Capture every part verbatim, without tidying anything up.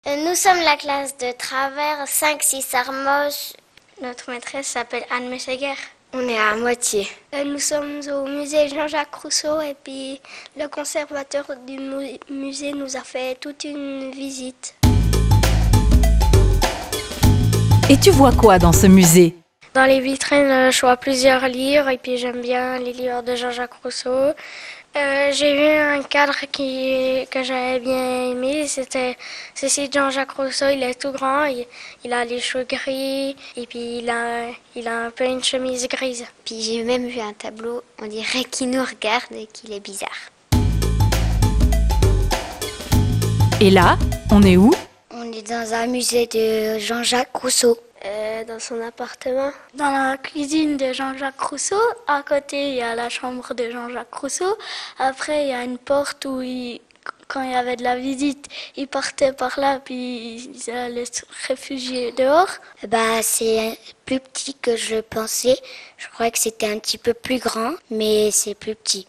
Euh, Nous sommes la classe de travers cinq six Armos. Notre maîtresse s'appelle Anne Messeguer. On est à moitié. Euh, Nous sommes au musée Jean-Jacques Rousseau et puis le conservateur du mu- musée nous a fait toute une visite. Et tu vois quoi dans ce musée? Dans les vitrines, euh, je vois plusieurs livres et puis j'aime bien les livres de Jean-Jacques Rousseau. Euh, j'ai vu un cadre qui, que j'avais bien aimé, c'était ceci de Jean-Jacques Rousseau, il est tout grand, il, il a les cheveux gris et puis il a, il a un peu une chemise grise. Puis j'ai même vu un tableau, on dirait qu'il nous regarde et qu'il est bizarre. Et là, on est où? On est dans un musée de Jean-Jacques Rousseau. Euh, dans son appartement. Dans la cuisine de Jean-Jacques Rousseau, à côté il y a la chambre de Jean-Jacques Rousseau. Après il y a une porte où il, quand il y avait de la visite, il partait par là puis il allait se réfugier dehors. Bah, c'est plus petit que je le pensais. Je croyais que c'était un petit peu plus grand, mais c'est plus petit.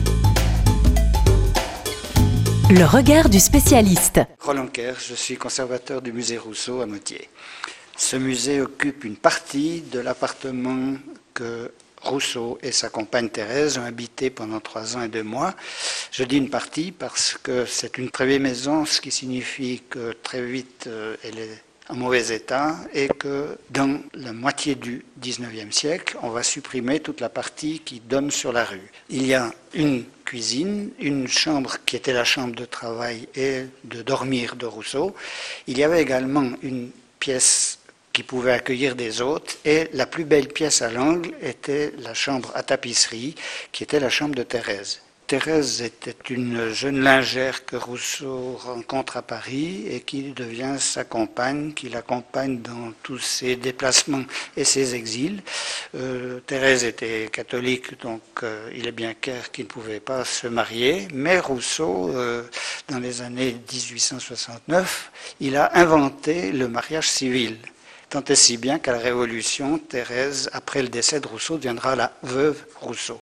Le regard du spécialiste. Roland Kerr, je suis conservateur du musée Rousseau à Motier. Ce musée occupe une partie de l'appartement que Rousseau et sa compagne Thérèse ont habité pendant trois ans et deux mois. Je dis une partie parce que c'est une très vieille maison, ce qui signifie que très vite euh, elle est en mauvais état et que dans la moitié du dix-neuvième siècle, on va supprimer toute la partie qui donne sur la rue. Il y a une cuisine, une chambre qui était la chambre de travail et de dormir de Rousseau. Il y avait également une pièce qui pouvait accueillir des hôtes, et la plus belle pièce à l'angle était la chambre à tapisserie, qui était la chambre de Thérèse. Thérèse était une jeune lingère que Rousseau rencontre à Paris et qui devient sa compagne, qui l'accompagne dans tous ses déplacements et ses exils. Euh, Thérèse était catholique, donc euh, il est bien clair qu'il ne pouvait pas se marier, mais Rousseau, euh, dans les années dix-huit cent soixante-neuf, il a inventé le mariage civil. Tant et si bien qu'à la Révolution, Thérèse, après le décès de Rousseau, deviendra la veuve Rousseau.